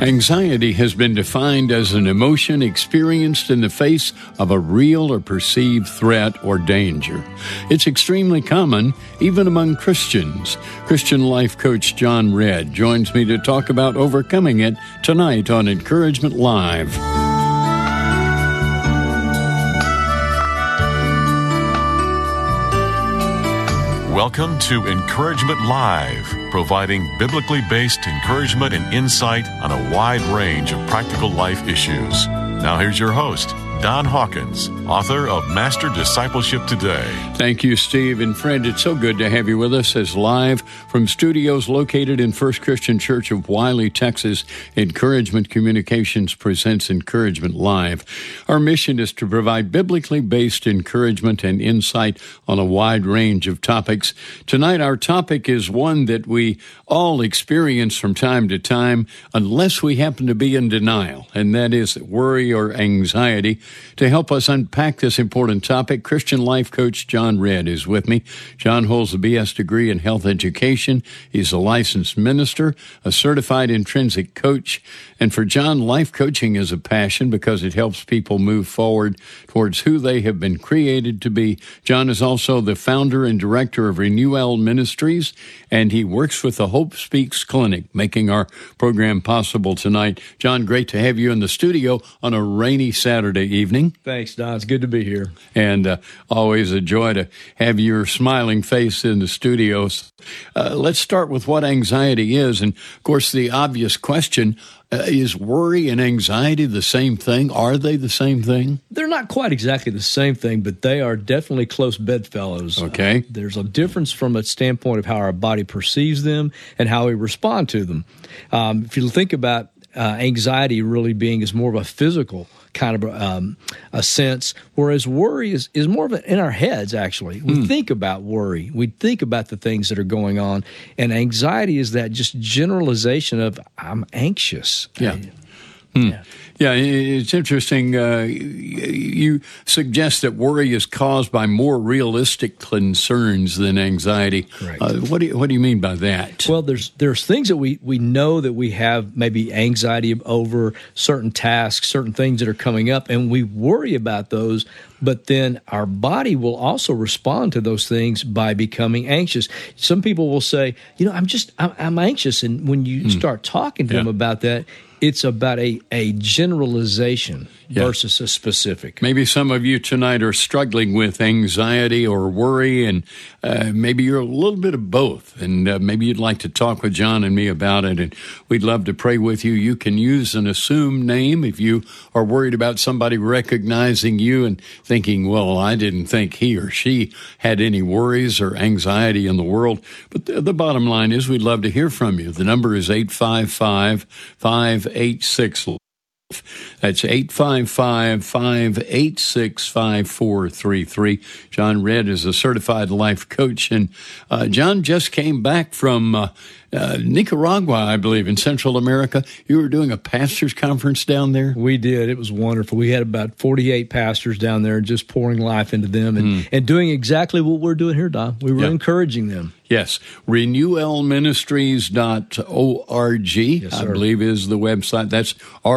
Anxiety has been defined as an emotion experienced in the face of a real or perceived threat or danger. It's extremely common, even among Christians. Christian life coach John Redd joins me to talk about overcoming it tonight on Encouragement Live. Welcome to Encouragement Live, providing biblically based encouragement and insight on a wide range of practical life issues. Now here's your host, Don Hawkins, author of Master Discipleship Today. Thank you, Steve. And friend, it's so good to have you with us as live from studios located in First Christian Church of Wiley, Texas. Encouragement Communications presents Encouragement Live. Our mission is to provide biblically based encouragement and insight on a wide range of topics. Tonight, our topic is one that we all experience from time to time, unless we happen to be in denial, and that is worry or anxiety. To help us unpack this important topic, Christian life coach John Redd is with me. John holds a BS degree in health education. He's a licensed minister, a certified intrinsic coach. And for John, life coaching is a passion because it helps people move forward towards who they have been created to be. John is also the founder and director of Renewal Ministries, and he works with the Hope Speaks Clinic, making our program possible tonight. John, great to have you in the studio on a rainy Saturday evening. Thanks, Don. It's good to be here. And always a joy to have your smiling face in the studios. Let's start with what anxiety is. And, of course, the obvious question, is worry and anxiety the same thing? Are they the same thing? They're not quite exactly the same thing, but they are definitely close bedfellows. Okay. There's a difference from a standpoint of how our body perceives them and how we respond to them. If you think about anxiety really being as more of a physical kind of a sense, whereas worry is more of in our heads, actually. We think about worry. We think about the things that are going on, and anxiety is that just generalization of, I'm anxious. Yeah. Yeah, it's interesting. You suggest that worry is caused by more realistic concerns than anxiety. Correct. What do you mean by that? Well, there's things that we know that we have maybe anxiety over certain tasks, certain things that are coming up, and we worry about those. But then our body will also respond to those things by becoming anxious. Some people will say, I'm anxious, and when you start talking to them about that, it's about a generalization versus a specific. Maybe some of you tonight are struggling with anxiety or worry, and maybe you're a little bit of both, and maybe you'd like to talk with John and me about it, and we'd love to pray with you. You can use an assumed name if you are worried about somebody recognizing you and thinking, well, I didn't think he or she had any worries or anxiety in the world. But the bottom line is we'd love to hear from you. The number is 855-586. That's 855-586-5433. John Redd is a certified life coach, and John just came back from Nicaragua, I believe, in Central America. You were doing a pastors' conference down there? We did. It was wonderful. We had about 48 pastors down there just pouring life into them and doing exactly what we're doing here, Don. We were encouraging them. Yes. renewelministries.org, yes, I believe is the website. That's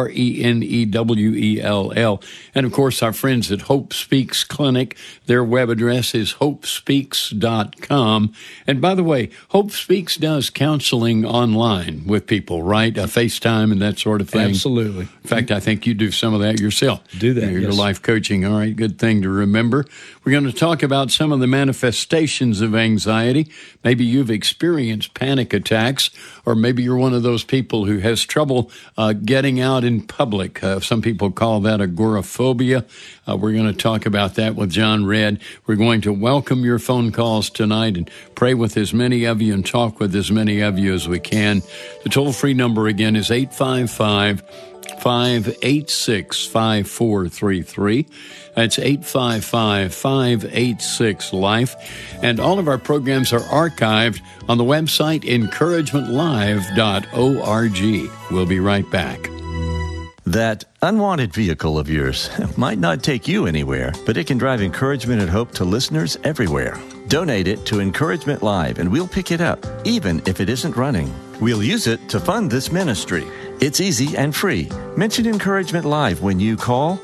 RENEWELL. And, of course, our friends at Hope Speaks Clinic, their web address is hopespeaks.com. And, by the way, Hope Speaks does counseling online with people, right? FaceTime and that sort of thing. Absolutely. In fact, I think you do some of that yourself. Do that, Your yes. life coaching. All right, good thing to remember. We're going to talk about some of the manifestations of anxiety. Maybe you've experienced panic attacks, or maybe you're one of those people who has trouble getting out in public. Some people call that agoraphobia. We're going to talk about that with John Redd. We're going to welcome your phone calls tonight and pray with as many of you and talk with as many of you as we can. The toll-free number again is 855-586-5433. That's 855-586-LIFE. And all of our programs are archived on the website encouragementlive.org. We'll be right back. That unwanted vehicle of yours might not take you anywhere, but it can drive encouragement and hope to listeners everywhere. Donate it to Encouragement Live, and we'll pick it up, even if it isn't running. We'll use it to fund this ministry. It's easy and free. Mention Encouragement Live when you call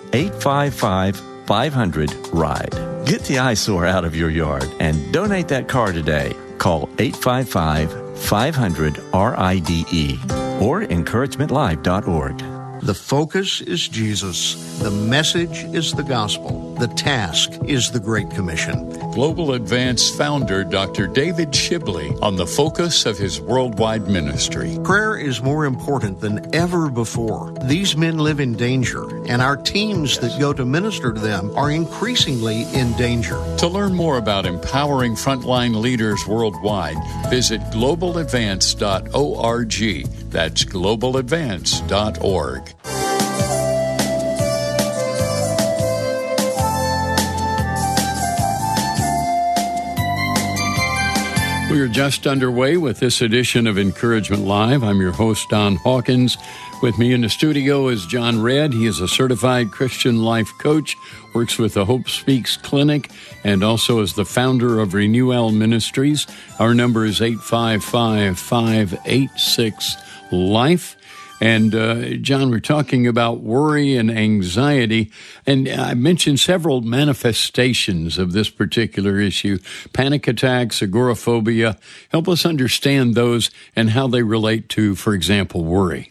855-500-RIDE. Get the eyesore out of your yard and donate that car today. Call 855-500-RIDE or encouragementlive.org. The focus is Jesus. The message is the gospel. The task is the Great Commission. Global Advance founder Dr. David Shibley on the focus of his worldwide ministry. Prayer is more important than ever before. These men live in danger, and our teams that go to minister to them are increasingly in danger. To learn more about empowering frontline leaders worldwide, visit globaladvance.org. That's globaladvance.org. We are just underway with this edition of Encouragement Live. I'm your host, Don Hawkins. With me in the studio is John Redd. He is a certified Christian life coach, works with the Hope Speaks Clinic, and also is the founder of Renewal Ministries. Our number is 855-586-LIFE. And, John, we're talking about worry and anxiety, and I mentioned several manifestations of this particular issue: panic attacks, agoraphobia. Help us understand those and how they relate to, for example, worry.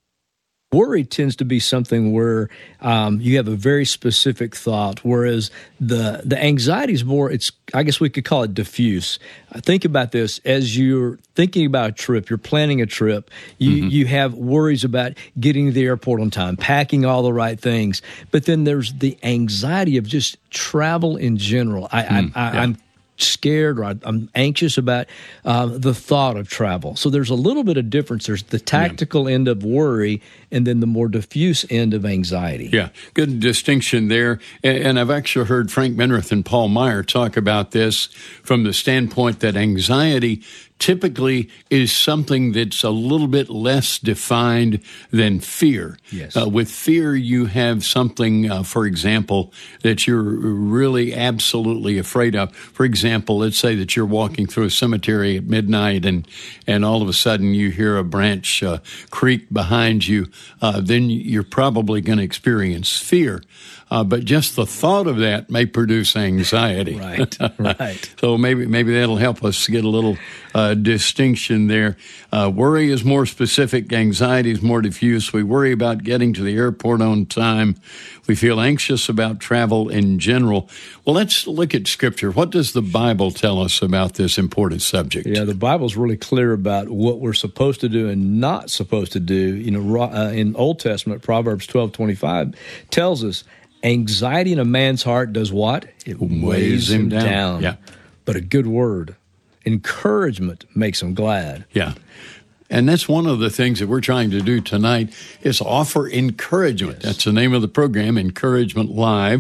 Worry tends to be something where you have a very specific thought, whereas the anxiety is more, I guess we could call it diffuse. Think about this. As you're thinking about a trip, you're planning a trip, you have worries about getting to the airport on time, packing all the right things, but then there's the anxiety of just travel in general. I'm scared, or I'm anxious about the thought of travel. So there's a little bit of difference. There's the tactical end of worry and then the more diffuse end of anxiety. Yeah, good distinction there. And I've actually heard Frank Menrith and Paul Meyer talk about this from the standpoint that anxiety typically is something that's a little bit less defined than fear. Yes. With fear, you have something, for example, that you're really absolutely afraid of. For example, let's say that you're walking through a cemetery at midnight and all of a sudden you hear a branch creak behind you. Then you're probably going to experience fear. But just the thought of that may produce anxiety. Right. So maybe that'll help us get a little distinction there. Worry is more specific. Anxiety is more diffuse. We worry about getting to the airport on time. We feel anxious about travel in general. Well, let's look at Scripture. What does the Bible tell us about this important subject? Yeah, the Bible's really clear about what we're supposed to do and not supposed to do. You know, in Old Testament, Proverbs 12:25 tells us, anxiety in a man's heart does what? It weighs him down. Yeah. But a good word, encouragement, makes him glad. Yeah. And that's one of the things that we're trying to do tonight is offer encouragement. Yes. That's the name of the program, Encouragement Live.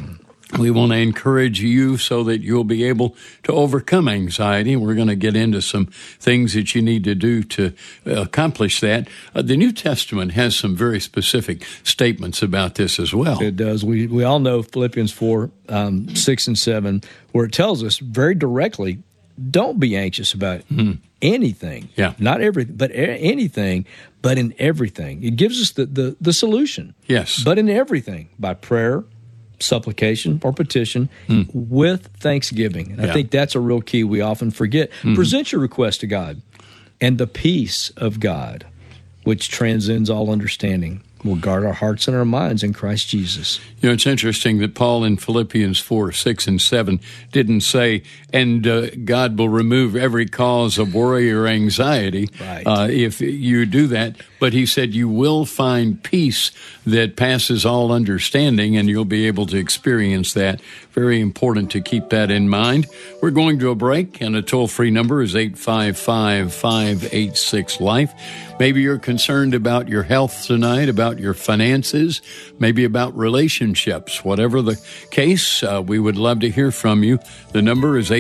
We want to encourage you so that you'll be able to overcome anxiety. We're going to get into some things that you need to do to accomplish that. The New Testament has some very specific statements about this as well. It does. We all know Philippians 4, 6 and 7, where it tells us very directly, don't be anxious about anything. Yeah. Not everything, but anything, but in everything. It gives us the solution. Yes. But in everything, by prayer, supplication, or petition, with thanksgiving. And I think that's a real key we often forget. Present your request to God, and the peace of God, which transcends all understanding, will guard our hearts and our minds in Christ Jesus. You know, it's interesting that Paul in Philippians 4, 6, and 7 didn't say, and God will remove every cause of worry or anxiety if you do that. But he said you will find peace that passes all understanding, and you'll be able to experience that. Very important to keep that in mind. We're going to a break, and a toll-free number is 855-586-LIFE. Maybe you're concerned about your health tonight, about your finances, maybe about relationships. Whatever the case, we would love to hear from you. The number is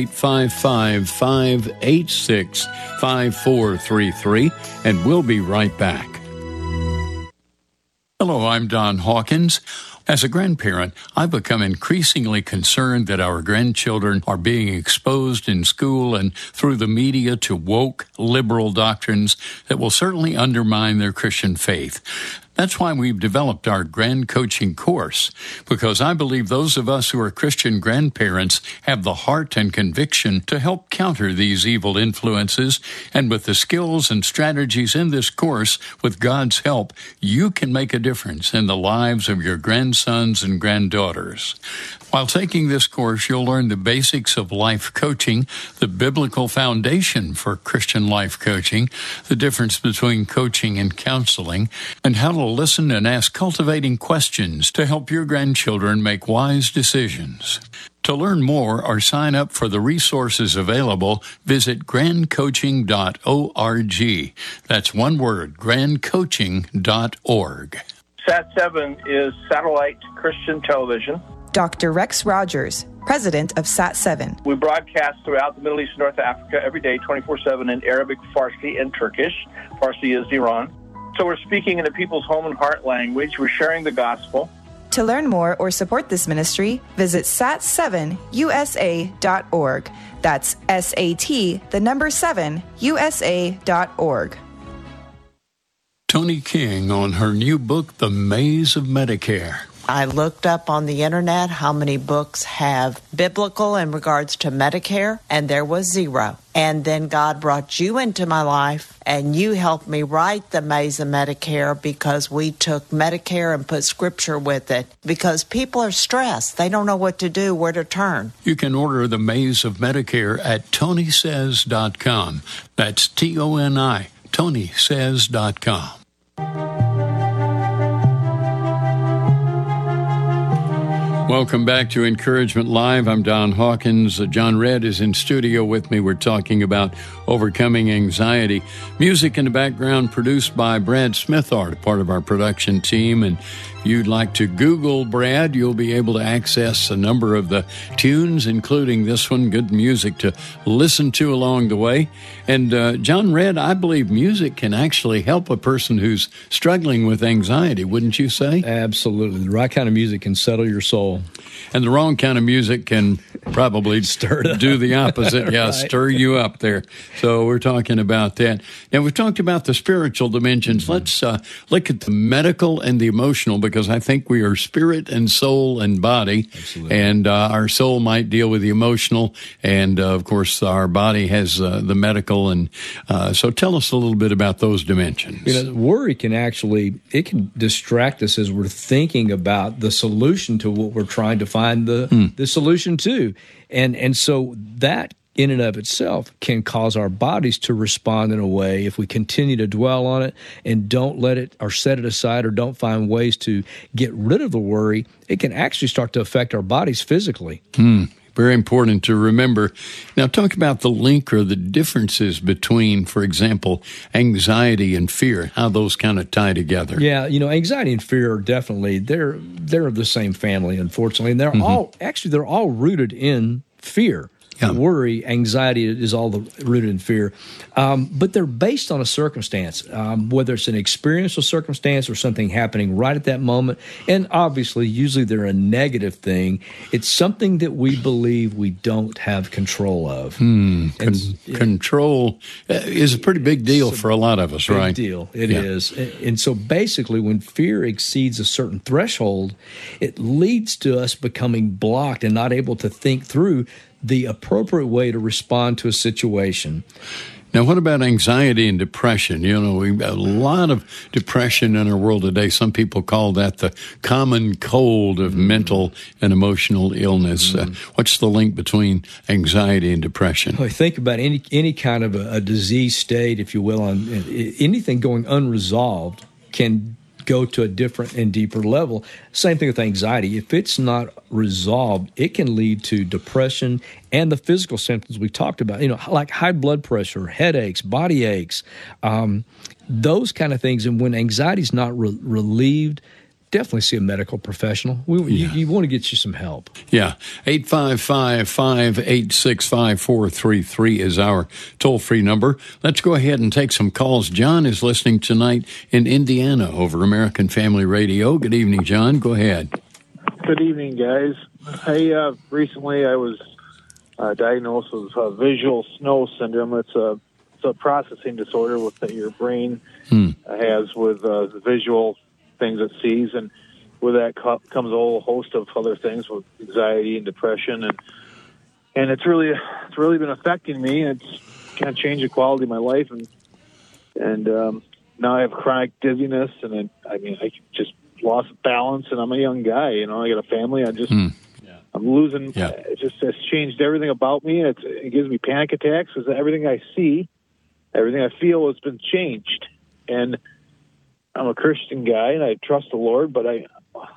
855-586-5433, and we'll be right back. Hello, I'm Don Hawkins. As a grandparent, I've become increasingly concerned that our grandchildren are being exposed in school and through the media to woke, liberal doctrines that will certainly undermine their Christian faith. That's why we've developed our Grand Coaching course, because I believe those of us who are Christian grandparents have the heart and conviction to help counter these evil influences. And with the skills and strategies in this course, with God's help, you can make a difference in the lives of your grandsons and granddaughters. While taking this course, you'll learn the basics of life coaching, the biblical foundation for Christian life coaching, the difference between coaching and counseling, and how to listen and ask cultivating questions to help your grandchildren make wise decisions. To learn more or sign up for the resources available, visit grandcoaching.org. That's one word, grandcoaching.org. SAT-7 is Satellite Christian Television. Dr. Rex Rogers, president of SAT-7. We broadcast throughout the Middle East and North Africa every day, 24/7 in Arabic, Farsi, and Turkish. Farsi is Iran. So we're speaking in the people's home and heart language. We're sharing the gospel. To learn more or support this ministry, visit sat7usa.org. That's SAT7USA.org. Toni King on her new book, The Maze of Medicare. I looked up on the internet how many books have biblical in regards to Medicare, and there was 0. And then God brought you into my life, and you helped me write The Maze of Medicare because we took Medicare and put Scripture with it. Because people are stressed. They don't know what to do, where to turn. You can order The Maze of Medicare at TonySays.com. That's TONI, TonySays.com. Welcome back to Encouragement Live. I'm Don Hawkins. John Redd is in studio with me. We're talking about overcoming anxiety. Music in the background produced by Brad Smithart, part of our production team. And if you'd like to Google Brad, you'll be able to access a number of the tunes, including this one, good music to listen to along the way. And John Redd, I believe music can actually help a person who's struggling with anxiety, wouldn't you say? Absolutely. The right kind of music can settle your soul. And the wrong kind of music can probably do the opposite. Yeah, right. Stir you up there. So we're talking about that. Now, we've talked about the spiritual dimensions. Mm-hmm. Let's look at the medical and the emotional, because I think we are spirit and soul and body. Absolutely. And our soul might deal with the emotional. And, of course, our body has the medical. And so tell us a little bit about those dimensions. You know, worry can distract us as we're thinking about the solution to what we're trying to find the solution to. And so that in and of itself can cause our bodies to respond in a way, if we continue to dwell on it and don't let it or set it aside or don't find ways to get rid of the worry, it can actually start to affect our bodies physically. Very important to remember. Now, talk about the link or the differences between, for example, anxiety and fear, how those kind of tie together. Yeah, you know, anxiety and fear are definitely, they're of the same family, unfortunately. And they're all rooted in fear. Yeah. Worry, anxiety is all rooted in fear. But they're based on a circumstance, whether it's an experiential circumstance or something happening right at that moment. And obviously, usually they're a negative thing. It's something that we believe we don't have control of. Control is a pretty big deal for a lot of us, right? Big deal. It is. And so basically, when fear exceeds a certain threshold, it leads to us becoming blocked and not able to think through the appropriate way to respond to a situation. Now, what about anxiety and depression? You know, we've got a lot of depression in our world today. Some people call that the common cold of mental and emotional illness. What's the link between anxiety and depression? Well, think about any kind of a disease state, if you will. Anything going unresolved can go to a different and deeper level. Same thing with anxiety. If it's not resolved, it can lead to depression and the physical symptoms we talked about, you know, like high blood pressure, headaches, body aches, those kind of things. And when anxiety is not relieved, definitely see a medical professional. You want to get you some help. Yeah. 855-586-5433 is our toll-free number. Let's go ahead and take some calls. John is listening tonight in Indiana over American Family Radio. Good evening, John. Go ahead. Good evening, guys. Recently I was diagnosed with visual snow syndrome. It's a processing disorder that your brain has with the visual things it sees, and with that comes a whole host of other things with anxiety and depression, and it's really been affecting me, and it's kind of changed the quality of my life, and now I have chronic dizziness, and I just lost balance, and I'm a young guy, I got a family. I'm losing. Yeah. It's changed everything about me. It gives me panic attacks because everything I see, everything I feel has been changed, and I'm a Christian guy, and I trust the Lord, but I'm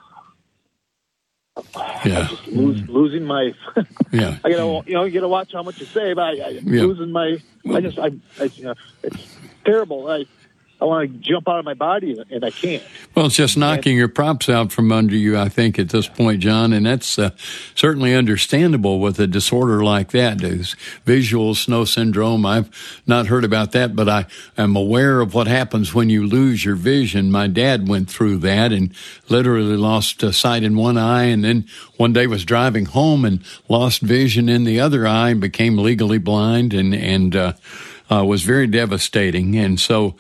just losing my. Yeah, I gotta watch how much you say, but I'm losing my. It's terrible. I want to jump out of my body, and I can't. Well, it's just knocking your props out from under you, I think, at this point, John, and that's certainly understandable with a disorder like that. There's visual snow syndrome. I've not heard about that, but I am aware of what happens when you lose your vision. My dad went through that and literally lost sight in one eye, and then one day was driving home and lost vision in the other eye and became legally blind, and was very devastating. And so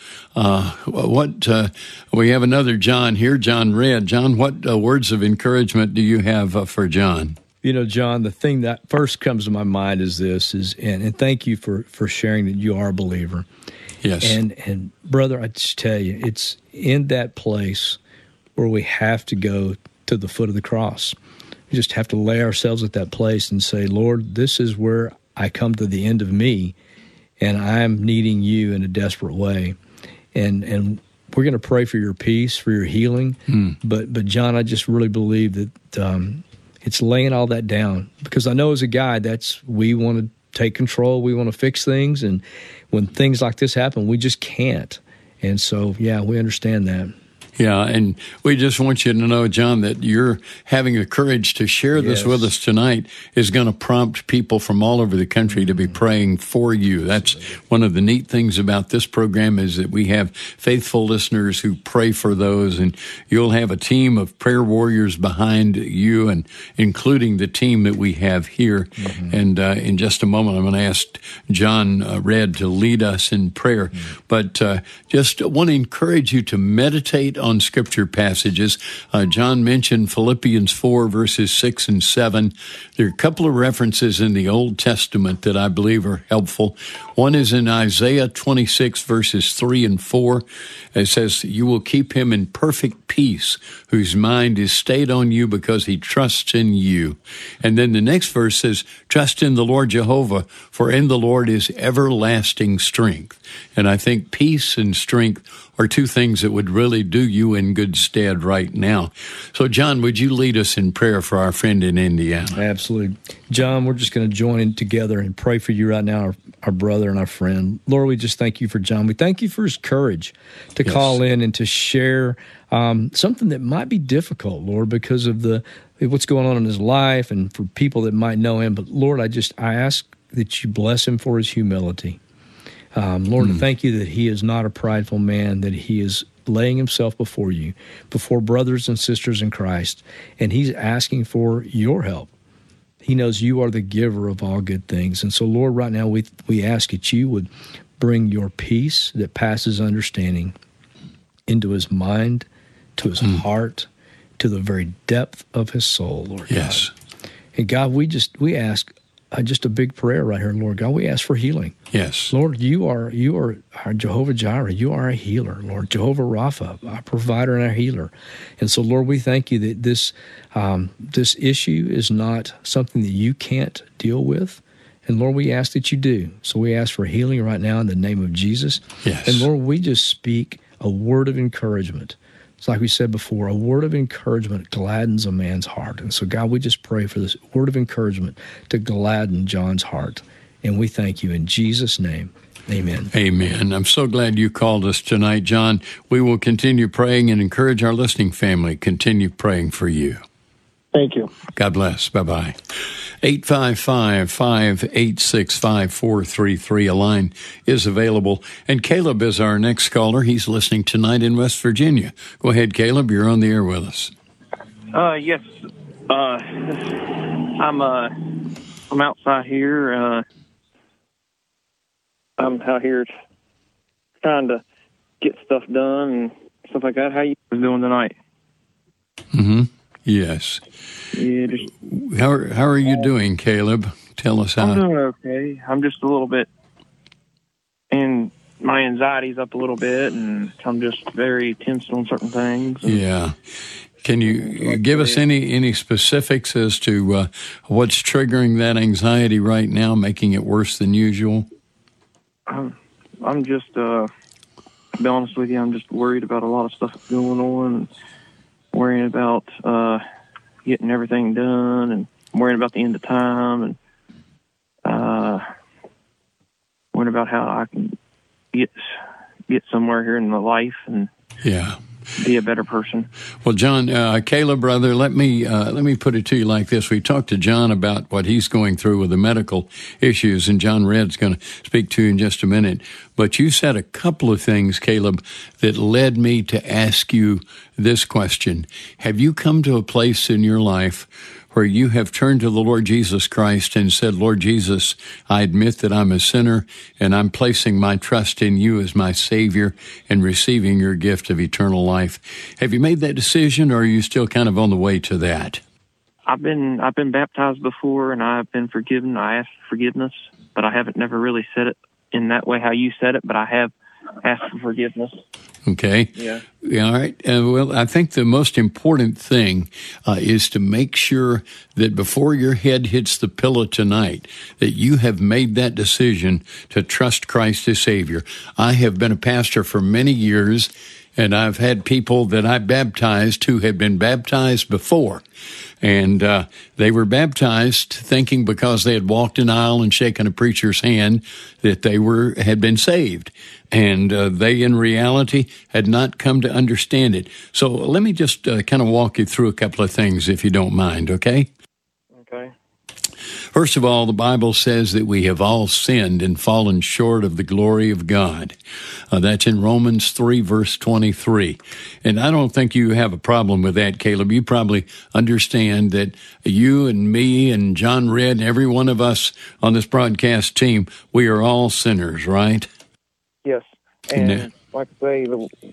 we have another John here, John Red. John, what words of encouragement do you have for John? John, the thing that first comes to my mind is this, and thank you for sharing that you are a believer. Yes. And brother, I just tell you, it's in that place where we have to go to the foot of the cross. We just have to lay ourselves at that place and say, Lord, this is where I come to the end of me, and I'm needing you in a desperate way. And we're going to pray for your peace, for your healing. But John, I just really believe that it's laying all that down, because I know as a guy, we want to take control. We want to fix things. And when things like this happen, we just can't. And so, yeah, we understand that. Yeah, and we just want you to know, John, that you're having the courage to share this with us tonight is going to prompt people from all over the country to be praying for you. That's one of the neat things about this program, is that we have faithful listeners who pray for those, and you'll have a team of prayer warriors behind you, and including the team that we have here. And in just a moment, I'm going to ask John Red to lead us in prayer. But just want to encourage you to meditate on Scripture passages. John mentioned Philippians 4, verses 6 and 7. There are a couple of references in the Old Testament that I believe are helpful. One is in Isaiah 26, verses 3 and 4. It says, you will keep him in perfect peace, whose mind is stayed on you because he trusts in you. And then the next verse says, trust in the Lord Jehovah, for in the Lord is everlasting strength. And I think peace and strength are two things that would really do you in good stead right now. So, John, would you lead us in prayer for our friend in Indiana? Absolutely. John, we're just going to join in together and pray for you right now, our brother and our friend. Lord, we just thank you for John. We thank you for his courage to call in and to share something that might be difficult, Lord, because of what's going on in his life and for people that might know him. But, Lord, I ask that you bless him for his humility. Lord, thank you that he is not a prideful man, that he is laying himself before you, before brothers and sisters in Christ, and he's asking for your help. He knows you are the giver of all good things. And so, Lord, right now we ask that you would bring your peace that passes understanding into his mind, to his heart, to the very depth of his soul, Lord God. And God, we ask just a big prayer right here, Lord God. We ask for healing. Yes. Lord, you are our Jehovah Jireh. You are a healer, Lord. Jehovah Rapha, our provider and our healer. And so, Lord, we thank you that this issue is not something that you can't deal with. And, Lord, we ask that you do. So we ask for healing right now in the name of Jesus. Yes. And, Lord, we just speak a word of encouragement. It's like we said before, a word of encouragement gladdens a man's heart. And so, God, we just pray for this word of encouragement to gladden John's heart. And we thank you in Jesus' name. Amen. Amen. I'm so glad you called us tonight, John. We will continue praying and encourage our listening family. Continue praying for you. Thank you. God bless. Bye-bye. 855-586-5433. A line is available. And Caleb is our next caller. He's listening tonight in West Virginia. Go ahead, Caleb. You're on the air with us. Yes. I'm outside here. I'm out here trying to get stuff done and stuff like that. How you doing tonight? Mm-hmm. Yes. Yeah. How are you doing, Caleb? Tell us how. I'm doing okay. I'm just a little bit, and my anxiety's up a little bit, and I'm just very tense on certain things. Yeah. Can you give us any specifics as to what's triggering that anxiety right now, making it worse than usual? I'm just, to be honest with you, I'm just worried about a lot of stuff that's going on, and worrying about getting everything done, and worrying about the end of time, and worrying about how I can get somewhere here in my life and be a better person. Well, John, Caleb, brother, let me put it to you like this. We talked to John about what he's going through with the medical issues, and John Red's going to speak to you in just a minute. But you said a couple of things, Caleb, that led me to ask you this question. Have you come to a place in your life where you have turned to the Lord Jesus Christ and said, Lord Jesus, I admit that I'm a sinner and I'm placing my trust in you as my Savior and receiving your gift of eternal life. Have you made that decision, or are you still kind of on the way to that? I've been baptized before, and I've been forgiven. I asked for forgiveness, but I haven't never really said it in that way how you said it, but I have asked for forgiveness. Okay. Yeah. All right. Well, I think the most important thing is to make sure that before your head hits the pillow tonight, that you have made that decision to trust Christ as Savior. I have been a pastor for many years, and I've had people that I baptized who had been baptized before. And they were baptized thinking because they had walked an aisle and shaken a preacher's hand that they had been saved. And they, in reality, had not come to understand it. So let me just kind of walk you through a couple of things, if you don't mind, okay? Okay. First of all, the Bible says that we have all sinned and fallen short of the glory of God. That's in Romans 3, verse 23. And I don't think you have a problem with that, Caleb. You probably understand that you and me and John Red and every one of us on this broadcast team, we are all sinners, right? Yes. And like I say,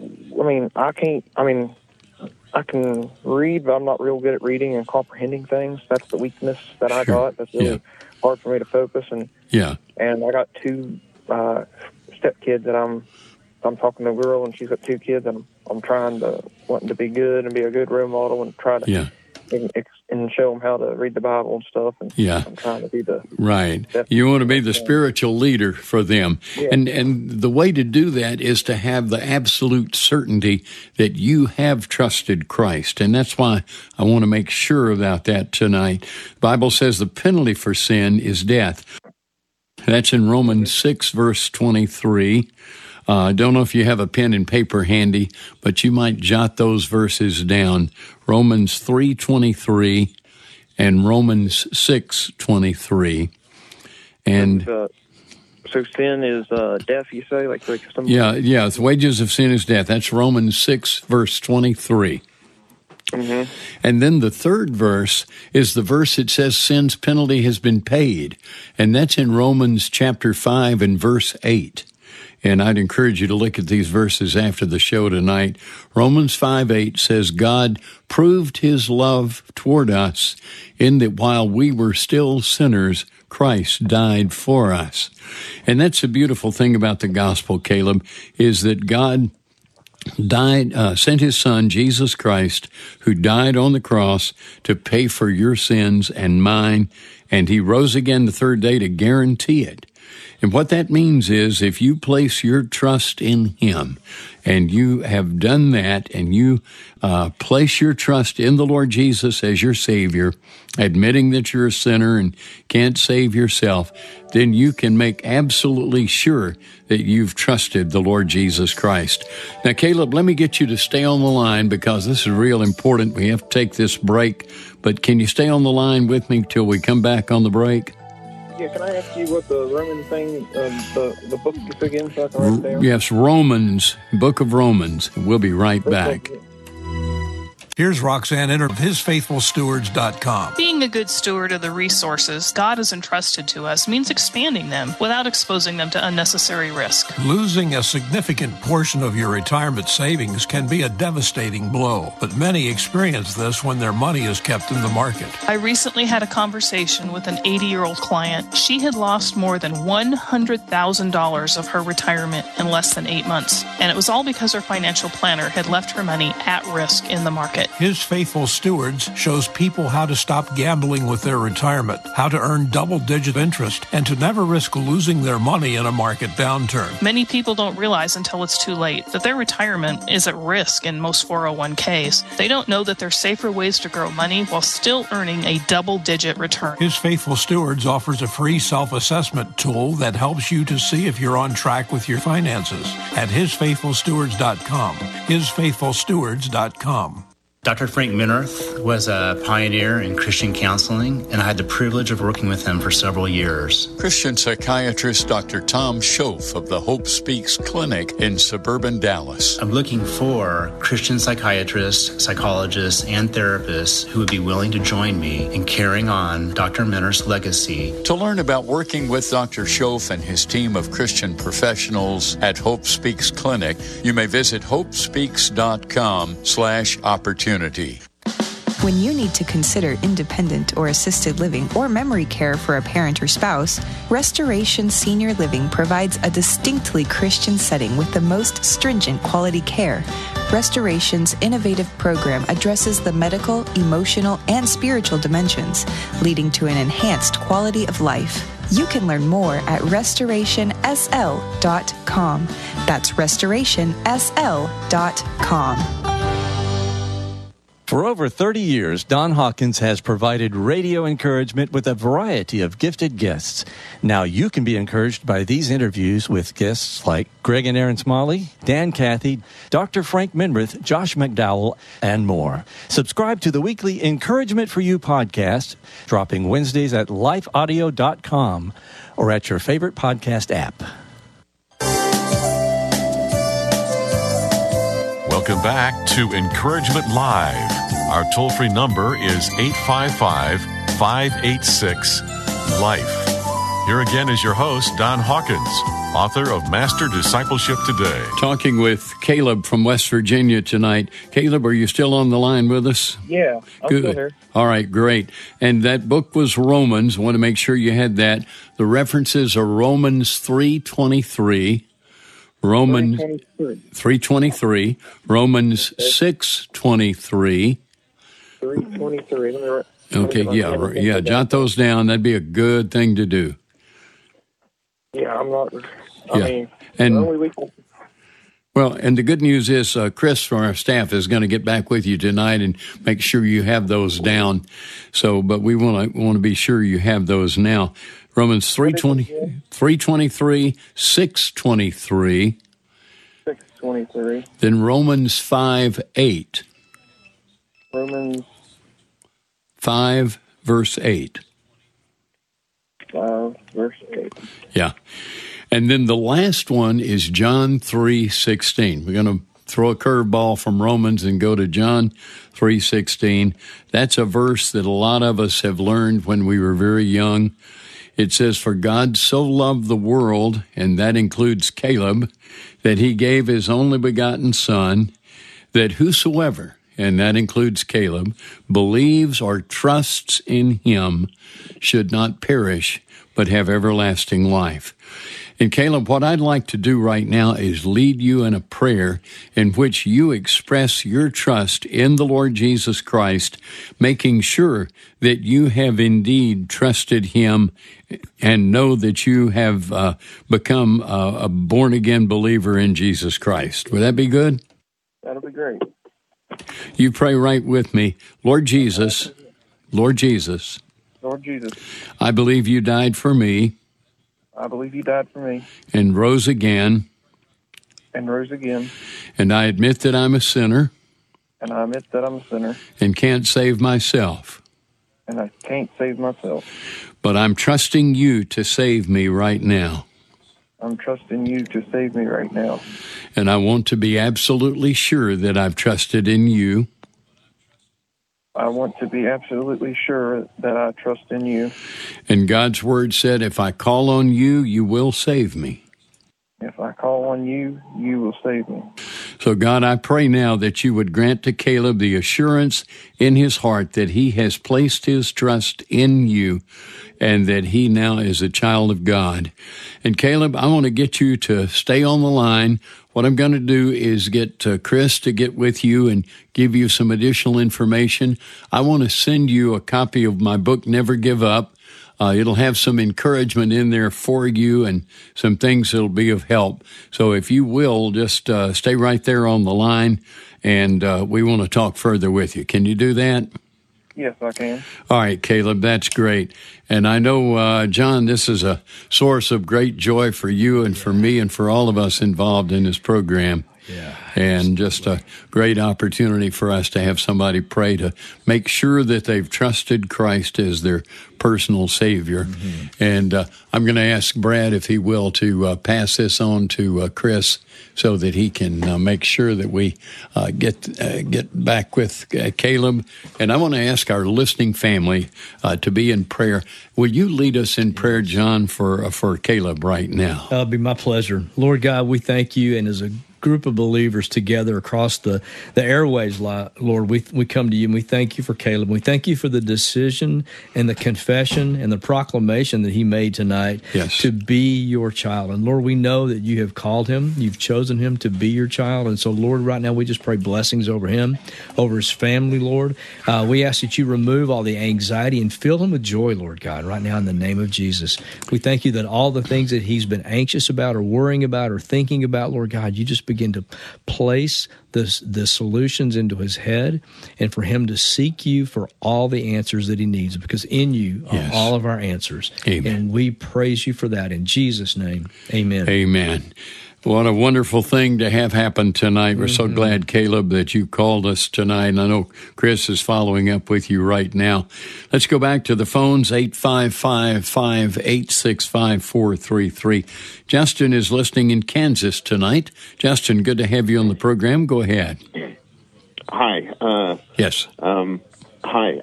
I can read, but I'm not real good at reading and comprehending things. That's the weakness that I got. That's really hard for me to focus. And I got two stepkids that I'm talking to a girl, and she's got two kids, and I'm wanting to be good and be a good role model and try to and show them how to read the Bible and stuff. And I'm trying to be the You want to be the spiritual leader for them, and the way to do that is to have the absolute certainty that you have trusted Christ, and that's why I want to make sure about that tonight. The Bible says the penalty for sin is death. That's in Romans 6, verse 23. I don't know if you have a pen and paper handy, but you might jot those verses down. Romans 3:23 and Romans 6:23. And so sin is death, you say? Like some... Yeah. The wages of sin is death. That's Romans 6, verse 23. Mm-hmm. And then the third verse is the verse that says sin's penalty has been paid. And that's in Romans chapter 5 and verse 8. And I'd encourage you to look at these verses after the show tonight. Romans 5:8 says, God proved his love toward us in that while we were still sinners, Christ died for us. And that's the beautiful thing about the gospel, Caleb, is that God sent his son, Jesus Christ, who died on the cross to pay for your sins and mine, and he rose again the third day to guarantee it. And what that means is if you place your trust in him and you have done that, and you place your trust in the Lord Jesus as your Savior, admitting that you're a sinner and can't save yourself, then you can make absolutely sure that you've trusted the Lord Jesus Christ. Now, Caleb, let me get you to stay on the line because this is real important. We have to take this break, but can you stay on the line with me till we come back on the break? Yeah, can I ask you what the Roman thing, the book is again, so I can write it down? Yes, Romans, Book of Romans. We'll be right back. Here's Roxanne Inner of HisFaithfulStewards.com. Being a good steward of the resources God has entrusted to us means expanding them without exposing them to unnecessary risk. Losing a significant portion of your retirement savings can be a devastating blow, but many experience this when their money is kept in the market. I recently had a conversation with an 80-year-old client. She had lost more than $100,000 of her retirement in less than 8 months, and it was all because her financial planner had left her money at risk in the market. His Faithful Stewards shows people how to stop gambling with their retirement, how to earn double-digit interest, and to never risk losing their money in a market downturn. Many people don't realize until it's too late that their retirement is at risk in most 401ks. They don't know that there's safer ways to grow money while still earning a double-digit return. His Faithful Stewards offers a free self-assessment tool that helps you to see if you're on track with your finances at HisFaithfulStewards.com. HisFaithfulStewards.com. Dr. Frank Minirth was a pioneer in Christian counseling, and I had the privilege of working with him for several years. Christian psychiatrist Dr. Tom Schoaf of the Hope Speaks Clinic in suburban Dallas. I'm looking for Christian psychiatrists, psychologists, and therapists who would be willing to join me in carrying on Dr. Minirth's legacy. To learn about working with Dr. Schoaf and his team of Christian professionals at Hope Speaks Clinic, you may visit hopespeaks.com/opportunity. When you need to consider independent or assisted living or memory care for a parent or spouse, Restoration Senior Living provides a distinctly Christian setting with the most stringent quality care. Restoration's innovative program addresses the medical, emotional, and spiritual dimensions, leading to an enhanced quality of life. You can learn more at restorationsl.com. That's restorationsl.com. For over 30 years, Don Hawkins has provided radio encouragement with a variety of gifted guests. Now you can be encouraged by these interviews with guests like Greg and Aaron Smalley, Dan Cathy, Dr. Frank Minirth, Josh McDowell, and more. Subscribe to the weekly Encouragement for You podcast, dropping Wednesdays at lifeaudio.com or at your favorite podcast app. Welcome back to Encouragement Live. Our toll-free number is 855-586-LIFE. Here again is your host, Don Hawkins, author of Master Discipleship Today. Talking with Caleb from West Virginia tonight. Caleb, are you still on the line with us? Yeah, I'm Good. still here. All right, great. And that book was Romans. I want to make sure you had that. The references are Romans 3:23. Romans 3:23, Romans 6:23. 3:23. Okay, yeah. Jot those down. That'd be a good thing to do. Yeah, I'm not. Well, and the good news is Chris from our staff is going to get back with you tonight and make sure you have those down. So, but we want to be sure you have those now. Romans 3:23, 6:23. 6:23. Then Romans 5:8. Romans 5, verse 8. 5, verse 8. Yeah. And then the last one is John 3:16. We're going to throw a curveball from Romans and go to John 3:16. That's a verse that a lot of us have learned when we were very young. It says, "For God so loved the world," and that includes Caleb, "that he gave his only begotten Son, that whosoever," and that includes Caleb, "believes or trusts in him should not perish, but have everlasting life. And Caleb, what I'd like to do right now is lead you in a prayer in which you express your trust in the Lord Jesus Christ, making sure that you have indeed trusted Him and know that you have become a born-again believer in Jesus Christ. Would that be good? That'll be great. You pray right with me. Lord Jesus, Lord Jesus, I believe you died for me. I believe you died for me. And rose again. And rose again. And I admit that I'm a sinner. And I admit that I'm a sinner. And can't save myself. And I can't save myself. But I'm trusting you to save me right now. I'm trusting you to save me right now. And I want to be absolutely sure that I've trusted in you. I want to be absolutely sure that I trust in you. And God's word said, if I call on you, you will save me. If I call on you, you will save me. So God, I pray now that you would grant to Caleb the assurance in his heart that he has placed his trust in you and that he now is a child of God. And Caleb, I want to get you to stay on the line. What I'm going to do is get Chris to get with you and give you some additional information. I want to send you a copy of my book, Never Give Up. It'll have some encouragement in there for you and some things that'll be of help. So if you will, just stay right there on the line, and we want to talk further with you. Can you do that? Yes, I can. All right, Caleb, that's great. And I know, John, this is a source of great joy for you and for me and for all of us involved in this program. Yeah. And just a great opportunity for us to have somebody pray to make sure that they've trusted Christ as their personal Savior. Mm-hmm. And I'm going to ask Brad, if he will, to pass this on to Chris so that he can make sure that we get back with Caleb. And I want to ask our listening family to be in prayer. Will you lead us in prayer, John, for Caleb right now? It'll be my pleasure. Lord God, we thank you, and as a group of believers together across the airways, Lord, we come to you and we thank you for Caleb. We thank you for the decision and the confession and the proclamation that he made tonight to be your child. And Lord, we know that you have called him, you've chosen him to be your child. And so, Lord, right now we just pray blessings over him, over his family, Lord. We ask that you remove all the anxiety and fill him with joy, Lord God, right now in the name of Jesus. We thank you that all the things that he's been anxious about or worrying about or thinking about, Lord God, you just begin to place the solutions into his head, and for him to seek you for all the answers that he needs, because in you are all of our answers. Amen. And we praise you for that in Jesus' name. Amen. Amen. What a wonderful thing to have happen tonight. We're so glad, Caleb, that you called us tonight. And I know Chris is following up with you right now. Let's go back to the phones, 855-586-5433. Justin is listening in Kansas tonight. Justin, good to have you on the program. Go ahead. Hi. Yes. Hi.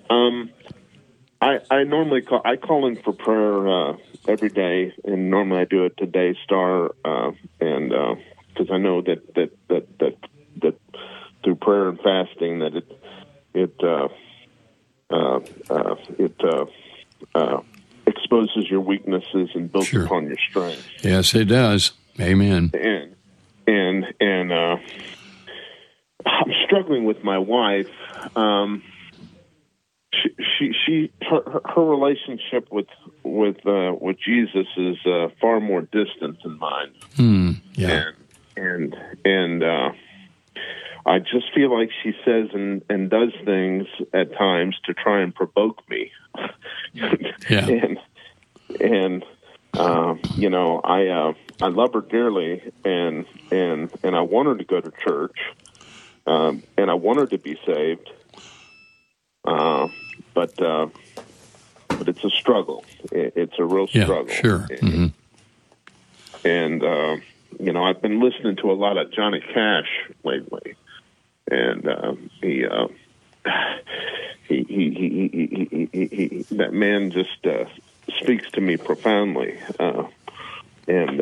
I normally call in for prayer every day, and normally I do it to Daystar, and because I know that through prayer and fasting that it exposes your weaknesses and builds upon your strength. Yes, it does. Amen. And I'm struggling with my wife. Her relationship with Jesus is far more distant than mine. And I just feel like she says and does things at times to try and provoke me. And you know, I love her dearly, and I want her to go to church, and I want her to be saved. But it's a struggle. It's a real struggle. Yeah, sure. And you know, I've been listening to a lot of Johnny Cash lately, and he that man just speaks to me profoundly. And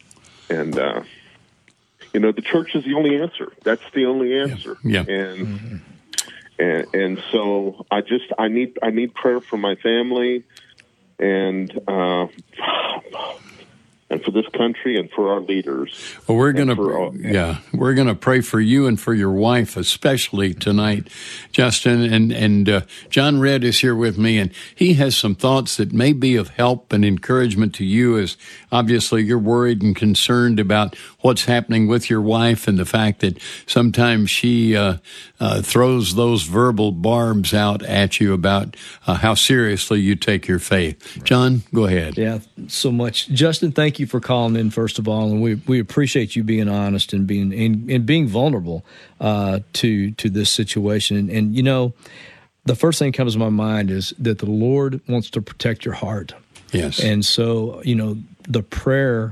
you know, the church is the only answer. That's the only answer. Yeah. And so I need prayer for my family. and for this country and for our leaders. Well, we're gonna pray for you and for your wife, especially tonight, Justin. And John Redd is here with me, and he has some thoughts that may be of help and encouragement to you, as obviously you're worried and concerned about what's happening with your wife and the fact that sometimes she throws those verbal barbs out at you about how seriously you take your faith. John, go ahead. Yeah, so much. Justin, thank you for calling in, first of all, and we appreciate you being honest and being vulnerable to this situation. And you know, the first thing that comes to my mind is that the Lord wants to protect your heart. Yes. And so, you know, the prayer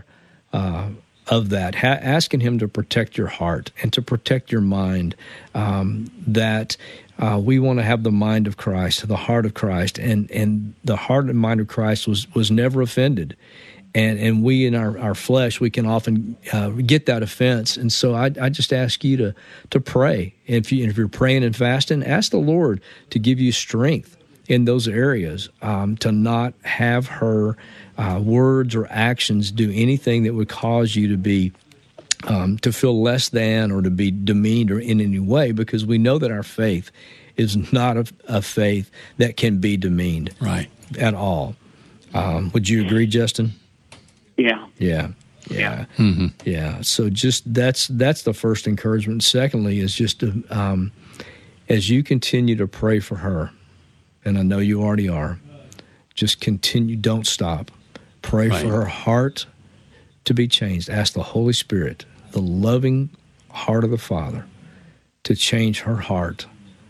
of that, asking Him to protect your heart and to protect your mind, that we want to have the mind of Christ, the heart of Christ, and the heart and mind of Christ was never offended. And we in our flesh, we can often get that offense. And so I just ask you to pray. If you're praying and fasting, ask the Lord to give you strength in those areas, to not have her words or actions do anything that would cause you to be to feel less than or to be demeaned or in any way, because we know that our faith is not a faith that can be demeaned, right, at all. Would you agree, Justin? Yeah. Mm-hmm. Yeah. So just that's the first encouragement. Secondly, is just to, as you continue to pray for her, and I know you already are, just continue. Don't stop. Pray for her heart to be changed. Ask the Holy Spirit, the loving heart of the Father, to change her heart,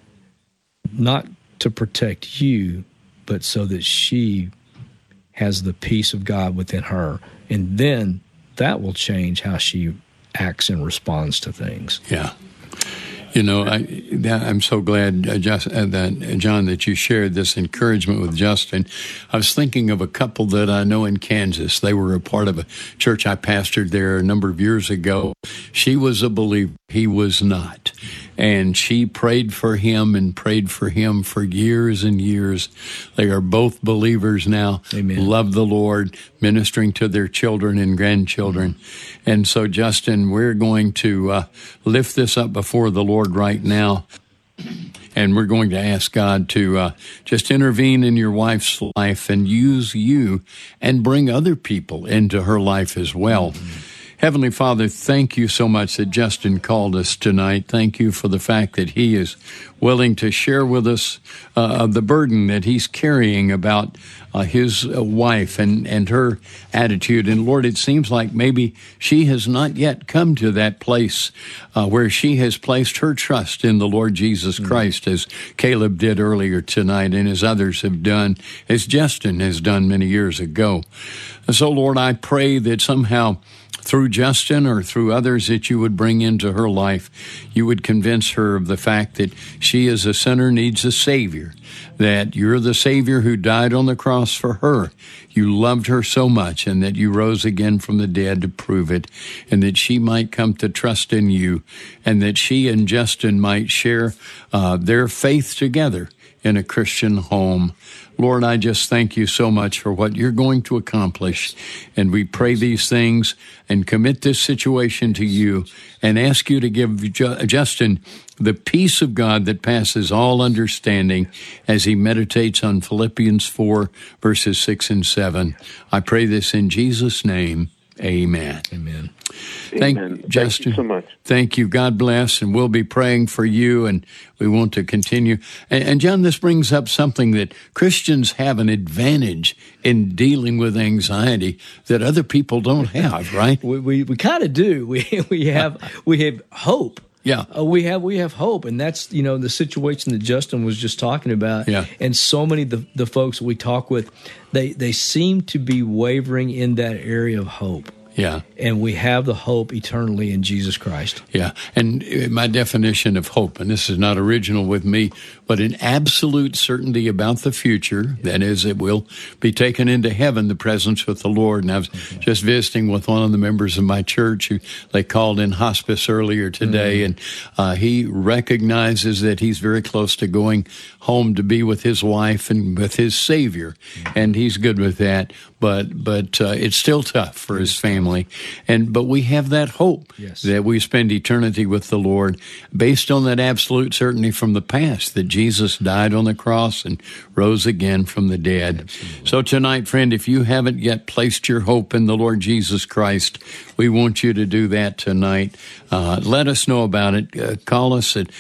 not to protect you, but so that she has the peace of God within her. And then that will change how she acts and responds to things. Yeah. You know, I'm so glad, John, that you shared this encouragement with Justin. I was thinking of a couple that I know in Kansas. They were a part of a church I pastored there a number of years ago. She was a believer. He was not. And she prayed for him and prayed for him for years and years. They are both believers now. Amen. Love the Lord, ministering to their children and grandchildren. And so, Justin, we're going to lift this up before the Lord right now. And we're going to ask God to just intervene in your wife's life and use you and bring other people into her life as well. Mm-hmm. Heavenly Father, thank you so much that Justin called us tonight. Thank you for the fact that he is willing to share with us the burden that he's carrying about his wife and her attitude. And Lord, it seems like maybe she has not yet come to that place where she has placed her trust in the Lord Jesus Christ, as Caleb did earlier tonight and as others have done, as Justin has done many years ago. And so, Lord, I pray that somehow through Justin or through others that you would bring into her life, you would convince her of the fact that she as a sinner needs a Savior, that you're the Savior who died on the cross for her. You loved her so much, and that you rose again from the dead to prove it, and that she might come to trust in you, and that she and Justin might share their faith together in a Christian home. Lord, I just thank you so much for what you're going to accomplish. And we pray these things and commit this situation to you and ask you to give Justin the peace of God that passes all understanding as he meditates on Philippians 4, verses 6 and 7. I pray this in Jesus' name. Amen. Amen. Amen. Justin. Thank you so much. Thank you. God bless. And we'll be praying for you, and we want to continue. And John, this brings up something that Christians have an advantage in dealing with anxiety that other people don't have, right? we kind of do. We have hope. Yeah, we have hope, and that's the situation that Justin was just talking about. Yeah, and so many of the folks we talk with, they seem to be wavering in that area of hope. Yeah. And we have the hope eternally in Jesus Christ. Yeah. And my definition of hope, and this is not original with me, but an absolute certainty about the future. That is, it will be taken into heaven, the presence with the Lord. And I was just visiting with one of the members of my church who they called in hospice earlier today, and he recognizes that he's very close to going home to be with his wife and with his Savior, and he's good with that. But it's still tough for his family, but we have that hope that we spend eternity with the Lord, based on that absolute certainty from the past that Jesus died on the cross and rose again from the dead. Absolutely. So tonight, friend, if you haven't yet placed your hope in the Lord Jesus Christ, we want you to do that tonight. Let us know about it. Call us at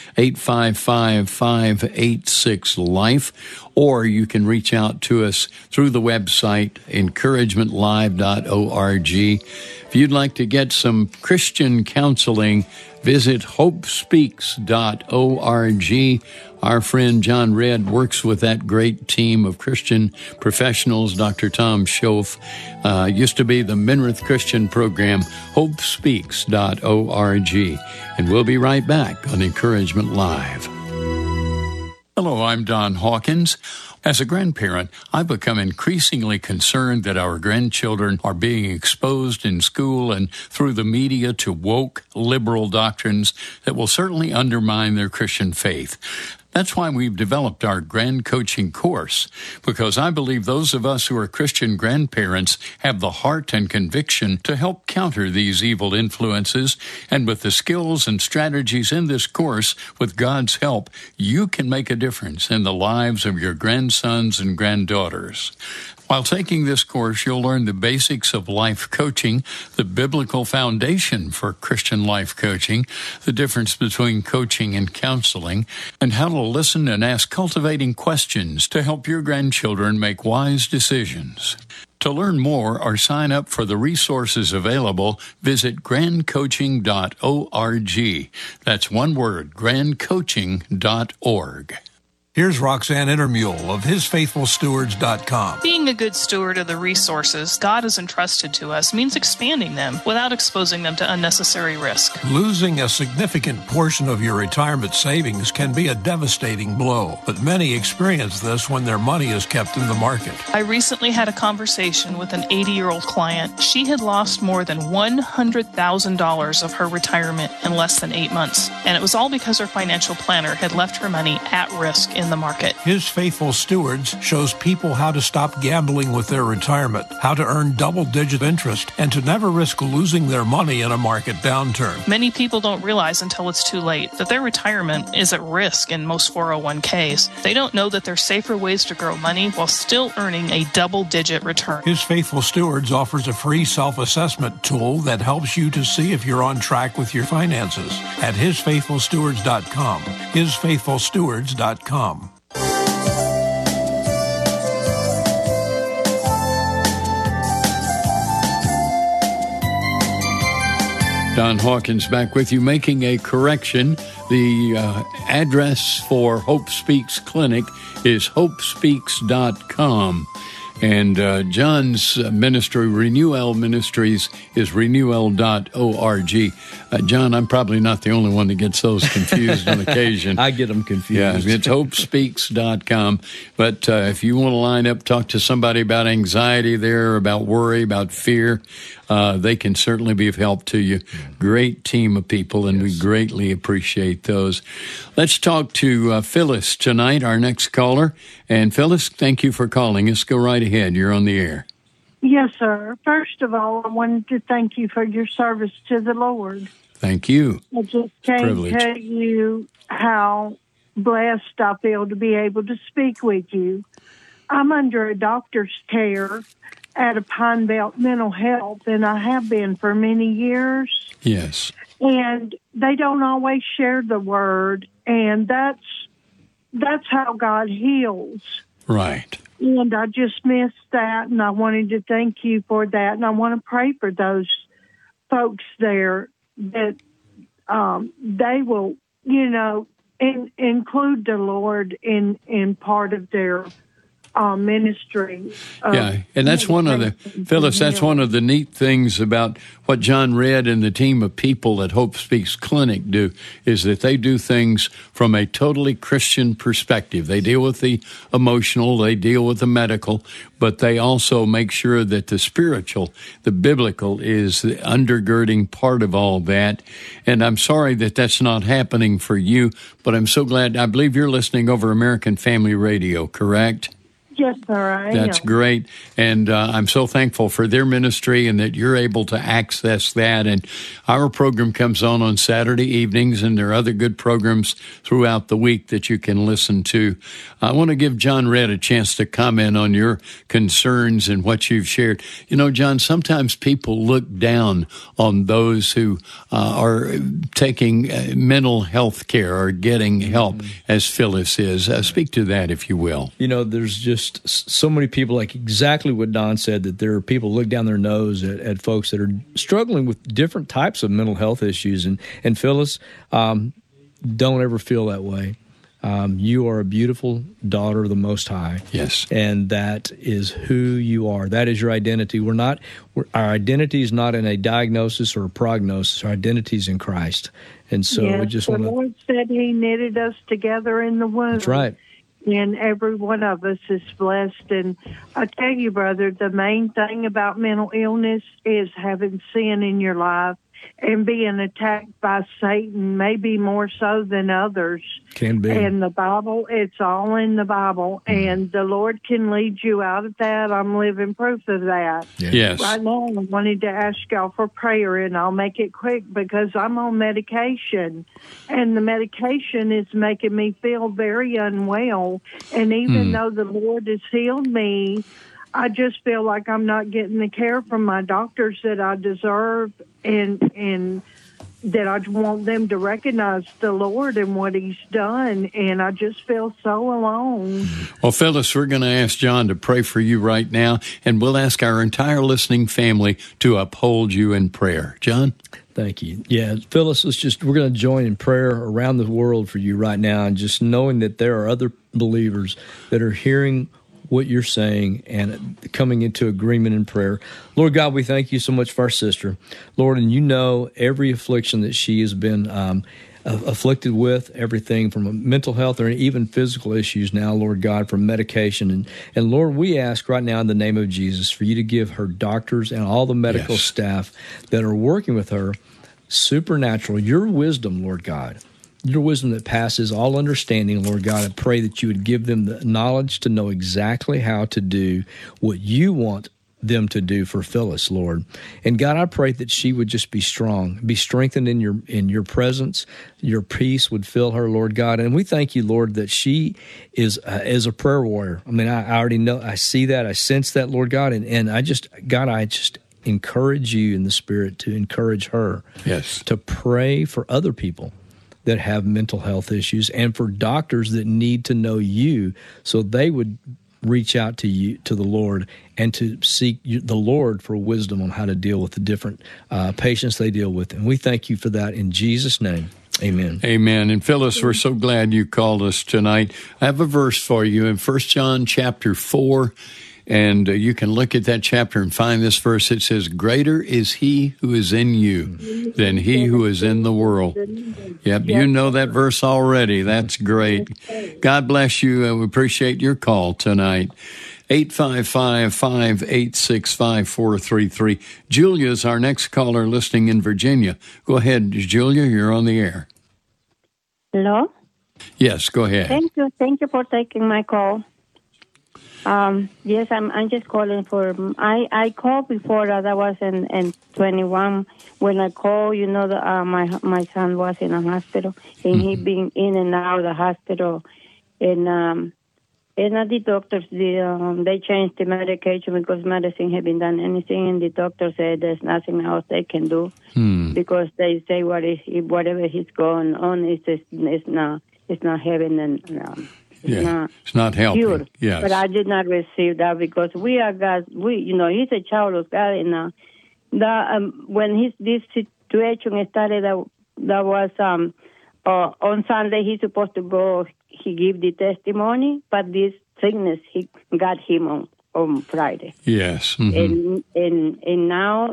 855-586-LIFE, or you can reach out to us through the website, encouragementlive.org. If you'd like to get some Christian counseling, visit hopespeaks.org. Our friend John Redd works with that great team of Christian professionals. Dr. Tom Schoaf used to be the Menrith Christian program, hopespeaks.org. And we'll be right back on Encouragement Live. Hello, I'm Don Hawkins. As a grandparent, I've become increasingly concerned that our grandchildren are being exposed in school and through the media to woke, liberal doctrines that will certainly undermine their Christian faith. That's why we've developed our Grand Coaching course, because I believe those of us who are Christian grandparents have the heart and conviction to help counter these evil influences. And with the skills and strategies in this course, with God's help, you can make a difference in the lives of your grandsons and granddaughters. While taking this course, you'll learn the basics of life coaching, the biblical foundation for Christian life coaching, the difference between coaching and counseling, and how to listen and ask cultivating questions to help your grandchildren make wise decisions. To learn more or sign up for the resources available, visit grandcoaching.org. That's one word, grandcoaching.org. Here's Roxanne Intermule of HisFaithfulStewards.com. Being a good steward of the resources God has entrusted to us means expanding them without exposing them to unnecessary risk. Losing a significant portion of your retirement savings can be a devastating blow, but many experience this when their money is kept in the market. I recently had a conversation with an 80-year-old client. She had lost more than $100,000 of her retirement in less than 8 months, and it was all because her financial planner had left her money at risk in the market. His Faithful Stewards shows people how to stop gambling with their retirement, how to earn double-digit interest, and to never risk losing their money in a market downturn. Many people don't realize until it's too late that their retirement is at risk in most 401ks. They don't know that there's safer ways to grow money while still earning a double-digit return. His Faithful Stewards offers a free self-assessment tool that helps you to see if you're on track with your finances at HisFaithfulStewards.com. HisFaithfulStewards.com. Don Hawkins back with you, making a correction. The address for Hope Speaks Clinic is hopespeaks.com. And John's ministry, Renewal Ministries, is renewal.org. John, I'm probably not the only one that gets those confused on occasion. I get them confused. Yeah, it's hopespeaks.com. But if you want to line up, talk to somebody about anxiety there, about worry, about fear, they can certainly be of help to you. Great team of people, and we greatly appreciate those. Let's talk to Phyllis tonight, our next caller. And Phyllis, thank you for calling us. Go right ahead. You're on the air. Yes, sir. First of all, I wanted to thank you for your service to the Lord. Thank you. I just can't tell you how blessed I feel to be able to speak with you. I'm under a doctor's care at a Pine Belt Mental Health, and I have been for many years. Yes. And they don't always share the word, and that's how God heals. Right. And I just missed that, and I wanted to thank you for that. And I want to pray for those folks there that they will, include the Lord in part of their ministry. Yeah, and that's one of the, Phyllis, that's one of the neat things about what John Redd and the team of people at Hope Speaks Clinic do, is that they do things from a totally Christian perspective. They deal with the emotional, they deal with the medical, but they also make sure that the spiritual, the biblical, is the undergirding part of all that. And I'm sorry that that's not happening for you, but I'm so glad. I believe you're listening over American Family Radio, correct? Yes, sir, I am. That's great. And I'm so thankful for their ministry and that you're able to access that. And our program comes on Saturday evenings, and there are other good programs throughout the week that you can listen to. I want to give John Redd a chance to comment on your concerns and what you've shared. You know, John, sometimes people look down on those who are taking mental health care or getting help, as Phyllis is. Speak to that, if you will. You know, there's just so many people, like exactly what Don said, that there are people who look down their nose at folks that are struggling with different types of mental health issues. And Phyllis, don't ever feel that way. You are a beautiful daughter of the Most High. Yes. And that is who you are. That is your identity. Our identity is not in a diagnosis or a prognosis. Our identity is in Christ. And so we just want to... The Lord said He knitted us together in the womb. That's right. And every one of us is blessed. And I tell you, brother, the main thing about mental illness is having sin in your life and being attacked by Satan, maybe more so than others. Can be. And the Bible, it's all in the Bible, and the Lord can lead you out of that. I'm living proof of that. Yes. Right now, I wanted to ask y'all for prayer, and I'll make it quick because I'm on medication, and the medication is making me feel very unwell. And even though the Lord has healed me, I just feel like I'm not getting the care from my doctors that I deserve, and that I want them to recognize the Lord and what He's done, and I just feel so alone. Well, Phyllis, we're going to ask John to pray for you right now, and we'll ask our entire listening family to uphold you in prayer. John? Thank you. Yeah, Phyllis, we're going to join in prayer around the world for you right now, and just knowing that there are other believers that are hearing what you're saying and coming into agreement in prayer. Lord God, we thank you so much for our sister. Lord, and you know every affliction that she has been afflicted with, everything from a mental health or even physical issues now, Lord God, from medication. And Lord, we ask right now in the name of Jesus for you to give her doctors and all the medical staff that are working with her supernatural, your wisdom, Lord God. Your wisdom that passes all understanding, Lord God. I pray that you would give them the knowledge to know exactly how to do what you want them to do for Phyllis, Lord. And God, I pray that she would just be strong, be strengthened in your presence. Your peace would fill her, Lord God. And we thank you, Lord, that she is a prayer warrior. I mean, I already know, I see that, I sense that, Lord God. And I just encourage you in the Spirit to encourage her. Yes. To pray for other people that have mental health issues, and for doctors that need to know you so they would reach out to you, to the Lord, and to seek the Lord for wisdom on how to deal with the different patients they deal with. And we thank you for that in Jesus' name. Amen. Amen. And Phyllis, we're so glad you called us tonight. I have a verse for you in 1 John chapter 4. And you can look at that chapter and find this verse. It says, "Greater is he who is in you than he who is in the world." Yep, you know that verse already. That's great. God bless you. We appreciate your call tonight. 855-586-5433. Julia's our next caller listening in Virginia. Go ahead, Julia. You're on the air. Hello? Yes, go ahead. Thank you. Thank you for taking my call. Yes, I'm just calling for. I called before that I was in 21. When I called, you know, my son was in a hospital, and he been in and out of the hospital, and the doctors they changed the medication because medicine had been done anything, and the doctor said there's nothing else they can do because they say whatever he's going on it's not having an. It's not helping. Pure. Yes. But I did not receive that because we are God. He's a child of God. And when this situation started, that was on Sunday. He's supposed to go he gave the testimony, but this sickness he got him on Friday. Yes. Mm-hmm. And now,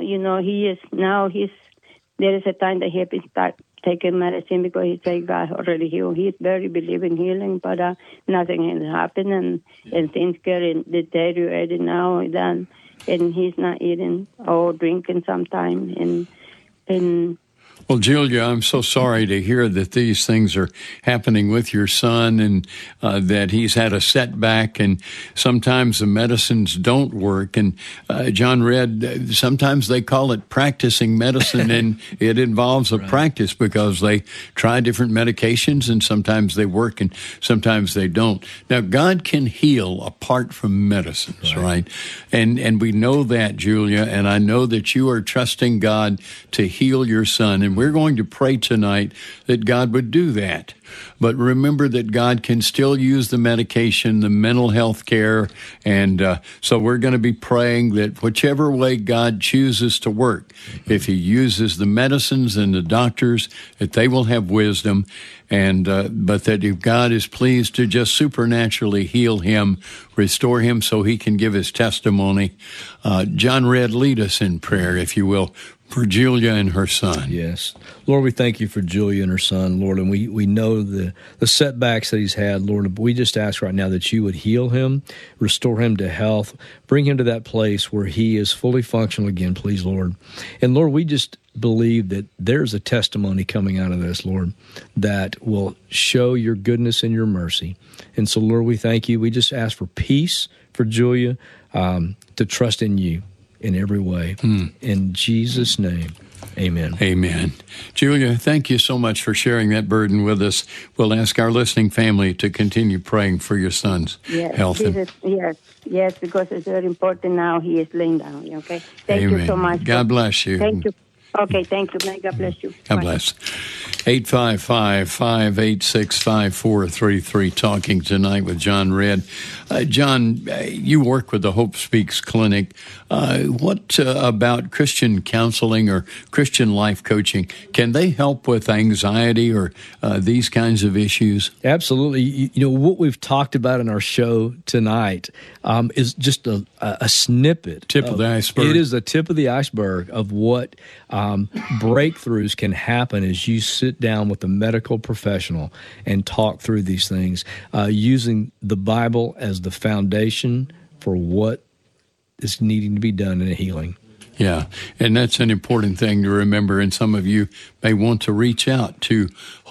there is a time that he has to start taking medicine because he said God already healed. He's very believing healing, but nothing has happened, and things getting deteriorated now. And he's not eating or drinking sometime. And well, Julia, I'm so sorry to hear that these things are happening with your son and that he's had a setback, and sometimes the medicines don't work. And John read, sometimes they call it practicing medicine, and it involves a practice because they try different medications, and sometimes they work and sometimes they don't. Now, God can heal apart from medicines, right? And we know that, Julia, and I know that you are trusting God to heal your son. And we're going to pray tonight that God would do that. But remember that God can still use the medication, the mental health care, and so we're going to be praying that whichever way God chooses to work, if he uses the medicines and the doctors, that they will have wisdom, and but that if God is pleased to just supernaturally heal him, restore him so he can give his testimony. John Red, lead us in prayer, if you will, for Julia and her son. Yes. Lord, we thank you for Julia and her son, Lord, and we know the setbacks that he's had, Lord. We just ask right now that you would heal him, restore him to health, bring him to that place where he is fully functional again, please, Lord. And Lord, we just believe that there's a testimony coming out of this, Lord, that will show your goodness and your mercy. And so, Lord, we thank you. We just ask for peace for Julia, to trust in you in every way. In Jesus' name, amen. Amen. Julia, thank you so much for sharing that burden with us. We'll ask our listening family to continue praying for your son's health. Yes, because it's very important now. He is laying down, okay? Thank you so much. God bless you. Thank you. Okay, thank you. May God bless you. God bless. 855-586-5433, talking tonight with John Red. John, you work with the Hope Speaks Clinic. What about Christian counseling or Christian life coaching? Can they help with anxiety or these kinds of issues? Absolutely. You know, what we've talked about in our show tonight is just a snippet. Tip of the iceberg. It is the tip of the iceberg of what breakthroughs can happen as you sit down with a medical professional and talk through these things, using the Bible as the foundation for what is needing to be done in a healing. Yeah, and that's an important thing to remember, and some of you may want to reach out to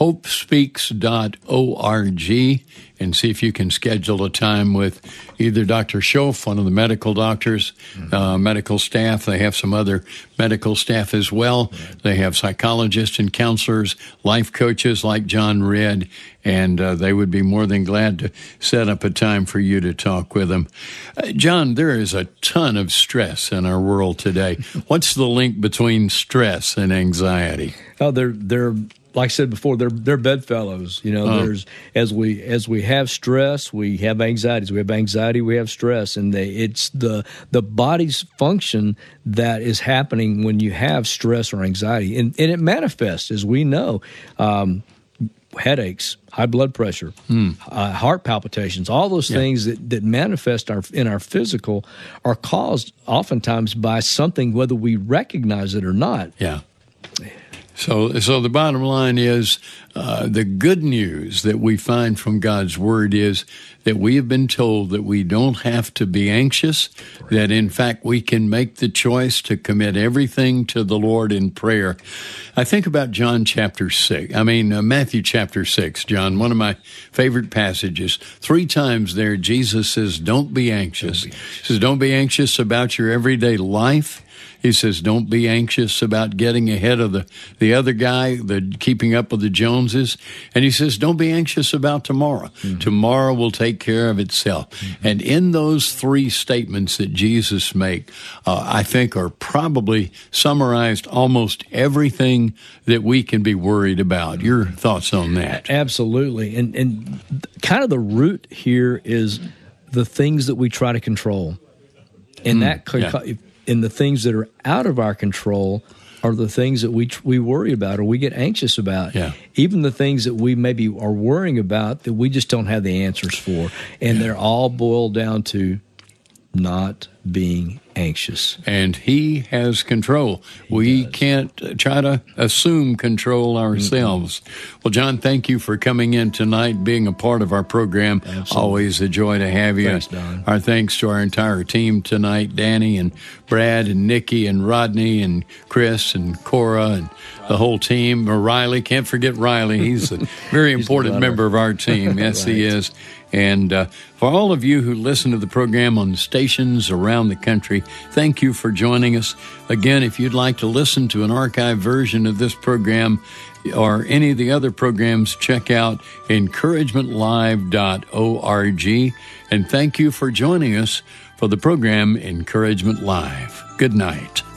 hopespeaks.org and see if you can schedule a time with either Dr. Schoaf, one of the medical doctors, medical staff. They have some other medical staff as well. They have psychologists and counselors, life coaches like John Red, and they would be more than glad to set up a time for you to talk with them. John, there is a ton of stress in our world today. What's the link between stress and anxiety? Oh, they're like I said before, they're bedfellows. You know, there's as we have stress, we have anxieties. We have anxiety, we have stress, and it's the body's function that is happening when you have stress or anxiety, and it manifests, as we know. Headaches, high blood pressure, heart palpitations, all those things that manifest in our physical are caused oftentimes by something, whether we recognize it or not. Yeah. So the bottom line is the good news that we find from God's Word is that we have been told that we don't have to be anxious, that in fact we can make the choice to commit everything to the Lord in prayer. I think about Matthew chapter 6, John, one of my favorite passages. 3 times there, Jesus says, don't be anxious. He says, don't be anxious about your everyday life. He says, don't be anxious about getting ahead of the other guy, keeping up with the Joneses. And he says, don't be anxious about tomorrow. Mm-hmm. Tomorrow will take care of itself. Mm-hmm. And in those 3 statements that Jesus make, I think are probably summarized almost everything that we can be worried about. Your thoughts on that? Absolutely. And kind of the root here is the things that we try to control. And and the things that are out of our control are the things that we worry about or we get anxious about. Yeah. Even the things that we maybe are worrying about that we just don't have the answers for. And they're all boiled down to not being anxious. And He has control. We can't try to assume control ourselves. Well, John, thank you for coming in tonight, being a part of our program. Absolutely. Always a joy to have you. Thanks, Don. Our thanks to our entire team tonight, Danny and Brad and Nikki and Rodney and Chris and Cora and the whole team. Riley, can't forget Riley. He's a very important member of our team. Yes, Right. he is. And for all of you who listen to the program on stations around the country, thank you for joining us. Again, if you'd like to listen to an archived version of this program or any of the other programs, check out encouragementlive.org. And thank you for joining us for the program Encouragement Live. Good night.